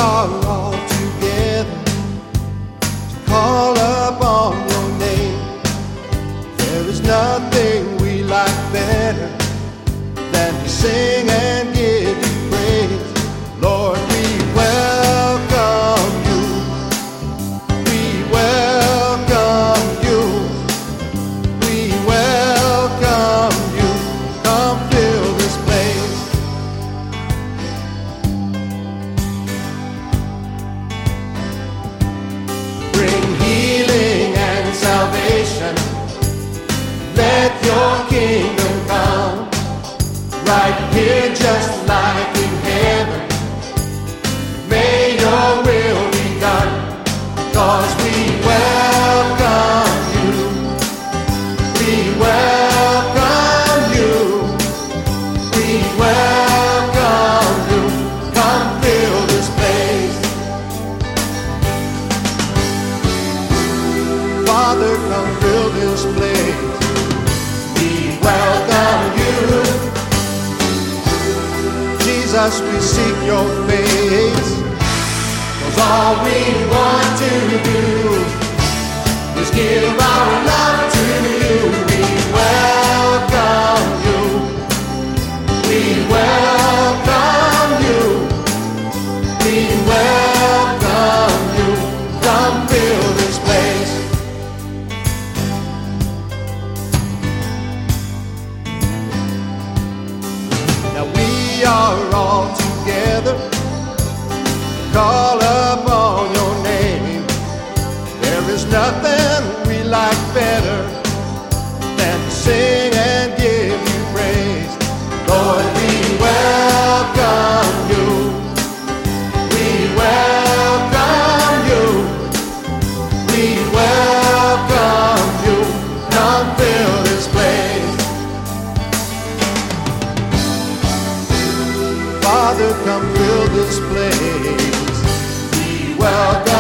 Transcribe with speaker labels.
Speaker 1: are all together to call upon your name. There is nothing we like better than to sing and give you praise. Lord, we welcome you. We welcome you. We welcome you. Come fill this place. Bring healing and salvation. Let your kingdom come. Right here, just like in heaven. May your will be done. Because we welcome you. We welcome you. We welcome you. Come fill this place. Father, come fill this place. We welcome you. Jesus, we seek your face. 'Cause all we want to do is give our love to you. We welcome you. We welcome you. We welcome you. Come fill this place. Now we are all together, call upon your name. There is nothing we like better than to sing and give you praise. Lord, we welcome you. We welcome you. We welcome you. Come fill this place. Father, come fill this place. We welcome